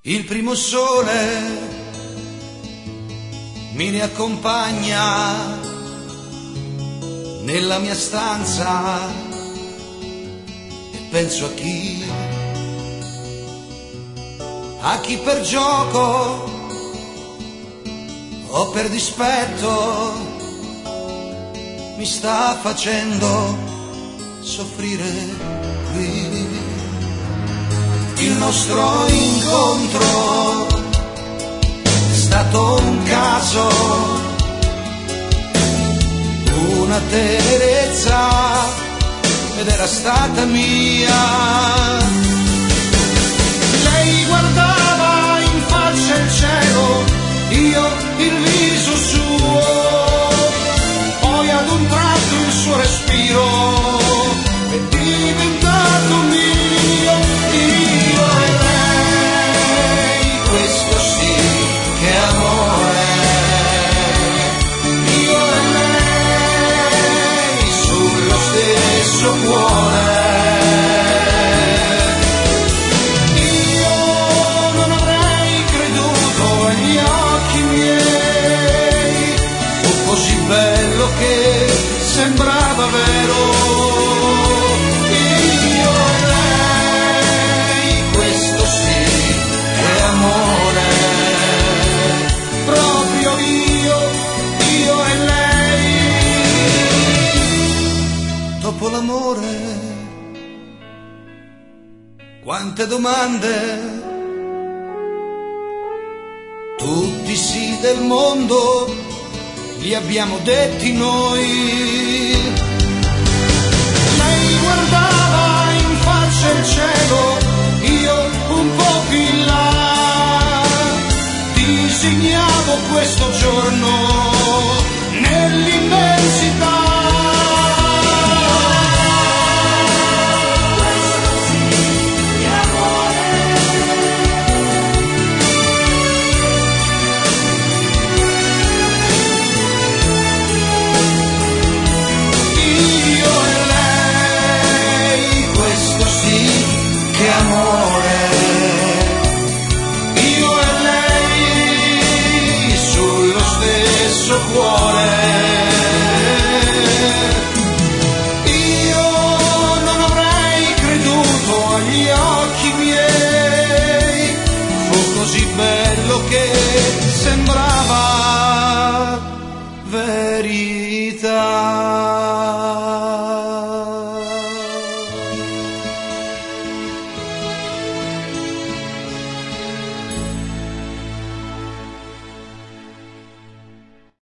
Il primo sole mi riaccompagna nella mia stanza e penso a chi per gioco o per dispetto mi sta facendo soffrire qui. Il nostro incontro è stato un caso, una tenerezza ed era stata mia. Lei guardava in faccia il cielo, io il viso suo, poi ad un tratto il suo respiro è diventato mio. Io e lei, questo sì che è amore. Io e lei sullo stesso cuore. Io non avrei creduto agli occhi miei, fu così bello che sembrava vero. Dopo l'amore, quante domande, tutti i sì del mondo li abbiamo detti noi. Lei guardava in faccia il cielo, io un po' più in là, disegnavo questo giorno.